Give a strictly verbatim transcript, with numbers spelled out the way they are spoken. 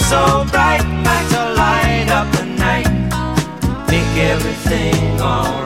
so bright, like to light up the night, make everything alright.